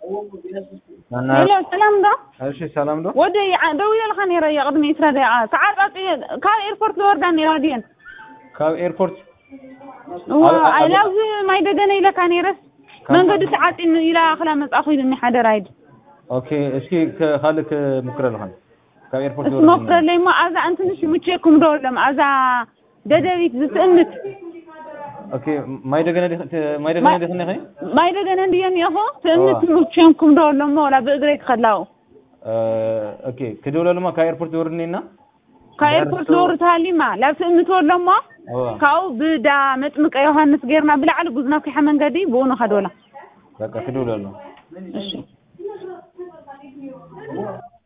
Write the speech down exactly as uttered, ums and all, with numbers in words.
هلا سلام ده እሺ ሰላም ነው ወደ ደውዬ ለካን ይረያ ቅድሚ ይስራ ዳ ሰዓት ካብ ኤርፖርት ለወርዳን ይራዲን ካብ ኤርፖርት አይላዝ ማይደገነ ይለካን ይረስ መንገዱ ሰዓት ኢላ አخلا መጻኹ ይልኒ ሓደ ራይድ ኦኬ እስኪ ከኻልክ ምክረ ለካን ካብ ኤርፖርት ለወርዳን ምክረ ለማ አዛ አንተንሽ ምቼኩም ደውለም አዛ ደደቢት ዝስእምት ኦኬ ማይደገነ ማይደገነ ደኸነ ኸይ ማይደገነ እንዲየን ይኹ ትእምት ምቼኩም ደውለም ወላ በእግሬክ خلاው ኦኬ ከደውላለማ ከኤርፖርት ወርድኔና ከኤርፖርት ወርታሊማ ለፍእምት ወለማ ካው ብዳ መጥምቀ ዮሐንስ ገርና ብላዓል ጉዝና ኩሓ መንገዲ ቦኑ ኸዶላ በቃ ከደውላለማ እሺ